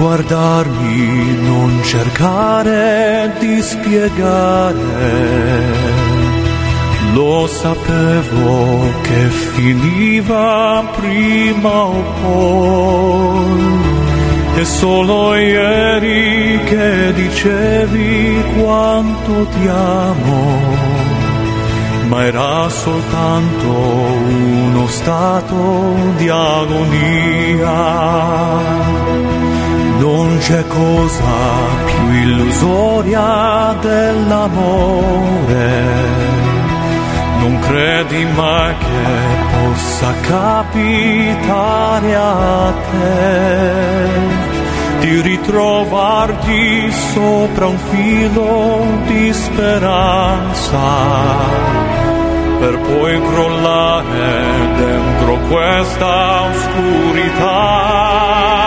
guardarmi, non cercare di spiegare. Lo sapevo che finiva prima o poi. È solo ieri che dicevi quanto ti amo, ma era soltanto uno stato di agonia. Non c'è cosa più illusoria dell'amore. Non credi mai che possa capitare a te di ritrovarti sopra un filo di speranza, per poi crollare dentro questa oscurità.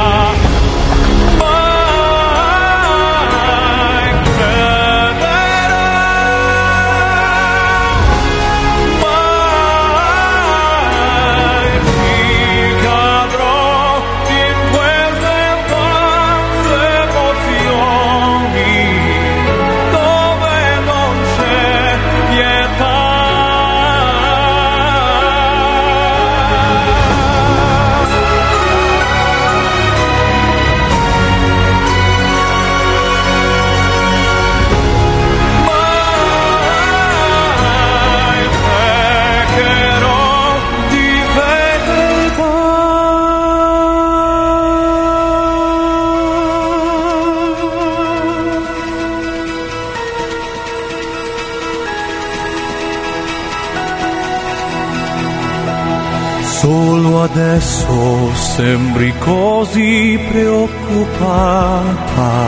Solo adesso sembri così preoccupata.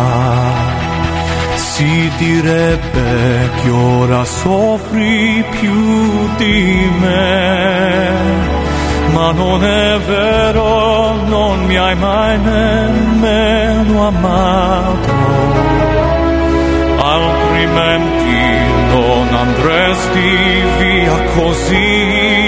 Si direbbe che ora soffri più di me, ma non è vero, non mi hai mai nemmeno amato. Altrimenti non andresti via così.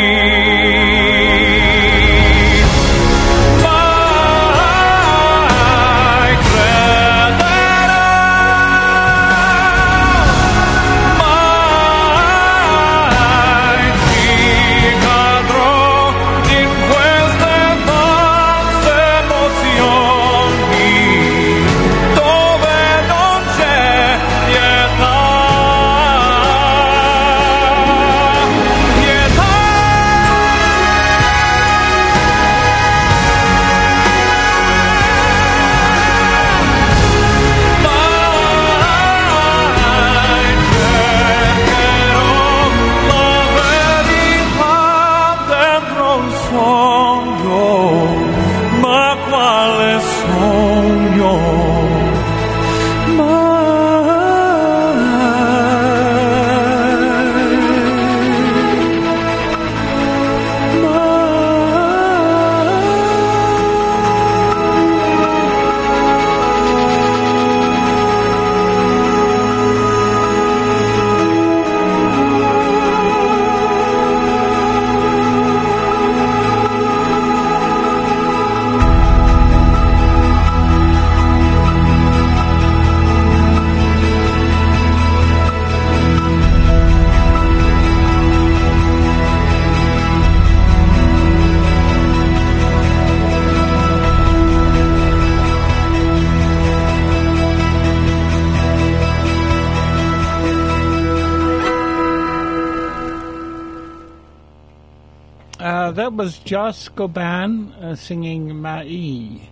That was Joss Goban singing Ma'i.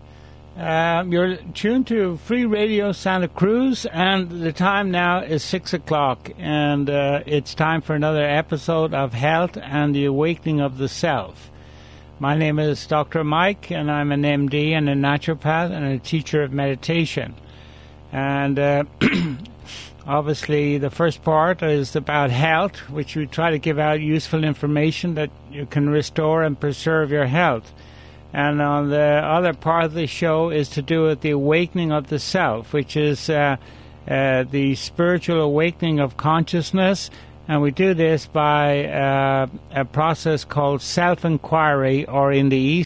You're tuned to Free Radio Santa Cruz, and the time now is 6 o'clock, and it's time for another episode of Health and the Awakening of the Self. My name is Dr. Mike, and I'm an MD and a naturopath and a teacher of meditation. And obviously, the first part is about health, which we try to give out useful information that you can restore and preserve your health. And on the other part of the show is to do with the awakening of the self, which is the spiritual awakening of consciousness. And we do this by a process called self-inquiry, or in the